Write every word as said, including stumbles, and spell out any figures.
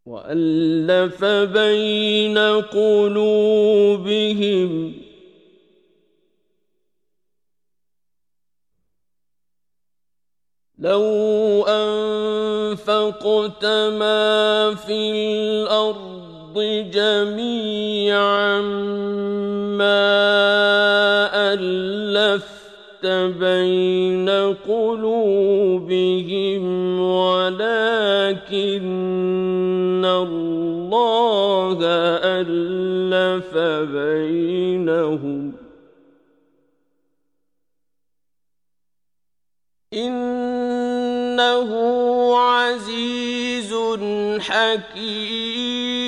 وألف بين قلوبهم لو أنفقت ما في الأرض جميعا ما ألفت بين قلوبهم ولكن الله ألف بينهم إنه عزيز حكيم.